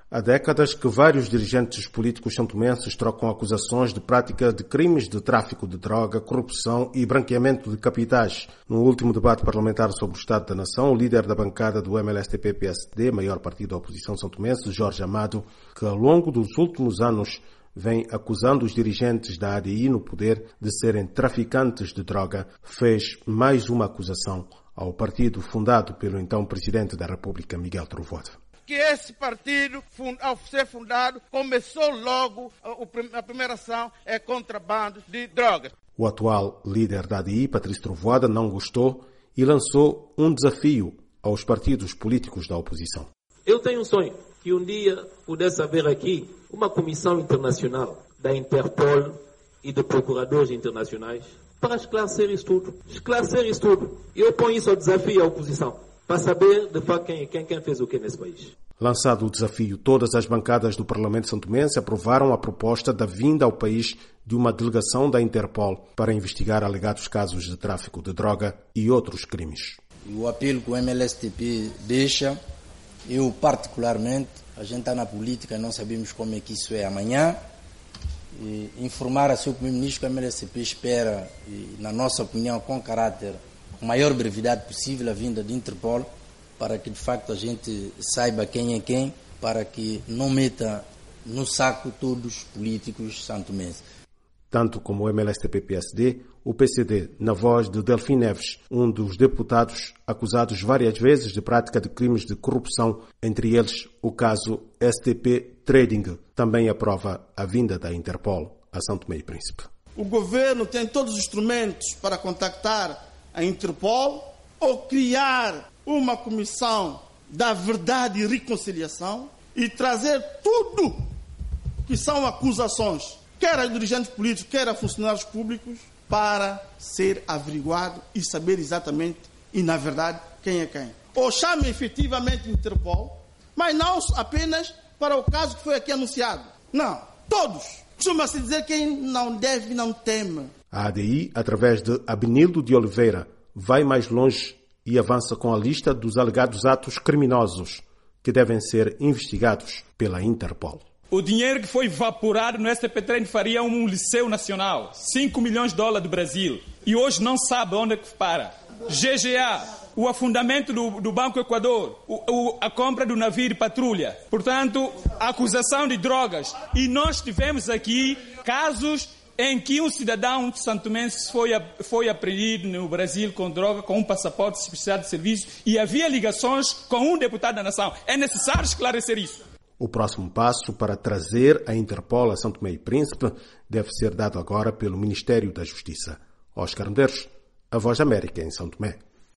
Há décadas que vários dirigentes políticos santomenses trocam acusações de prática de crimes de tráfico de droga, corrupção e branqueamento de capitais. No último debate parlamentar sobre o Estado da Nação, o líder da bancada do MLSTP-PSD, maior partido da oposição santomense, Jorge Amado, que ao longo dos últimos anos vem acusando os dirigentes da ADI no poder de serem traficantes de droga, fez mais uma acusação ao partido fundado pelo então Presidente da República, Miguel Trovoada. Que esse partido, ao ser fundado, começou logo, a primeira ação é contrabando de drogas. O atual líder da ADI, Patrício Trovoada, não gostou e lançou um desafio aos partidos políticos da oposição. Eu tenho um sonho que um dia pudesse haver aqui uma comissão internacional da Interpol e de procuradores internacionais para esclarecer isso tudo. Eu ponho isso ao desafio à oposição, para saber, de facto, quem fez o que nesse país. Lançado o desafio, todas as bancadas do Parlamento santomense aprovaram a proposta da vinda ao país de uma delegação da Interpol para investigar alegados casos de tráfico de droga e outros crimes. O apelo que o MLSTP deixa, eu particularmente, a gente está na política, não sabemos como é que isso é amanhã, e informar a seu primeiro-ministro que o MLSTP espera, na nossa opinião, com caráter com a maior brevidade possível a vinda de Interpol, para que de facto a gente saiba quem é quem, para que não meta no saco todos os políticos santomenses. Tanto como o MLSTP-PSD, o PCD, na voz de Delfim Neves, um dos deputados acusados várias vezes de prática de crimes de corrupção, entre eles o caso STP Trading, também aprova a vinda da Interpol a São Tomé e Príncipe. O governo tem todos os instrumentos para contactar a Interpol ou criar uma comissão da verdade e reconciliação e trazer tudo que são acusações, quer a dirigentes políticos, quer a funcionários públicos, para ser averiguado e saber exatamente e, na verdade, quem é quem. Ou chame efetivamente Interpol, mas não apenas para o caso que foi aqui anunciado. Não, todos. Costuma-se dizer quem não deve, não teme. A ADI, através de Abinildo de Oliveira, vai mais longe e avança com a lista dos alegados atos criminosos que devem ser investigados pela Interpol. O dinheiro que foi evaporado no STP Trading faria um liceu nacional, 5 milhões de dólares do Brasil, e hoje não sabe onde é que para. GGA, o afundamento do Banco Equador, a compra do navio de patrulha. Portanto, a acusação de drogas. E nós tivemos aqui casos em que um cidadão santomense foi apreendido no Brasil com droga, com um passaporte especial de serviço, e havia ligações com um deputado da nação. É necessário esclarecer isso. O próximo passo para trazer a Interpol a São Tomé e Príncipe deve ser dado agora pelo Ministério da Justiça. Oscar Medeiros, a Voz da América em São Tomé.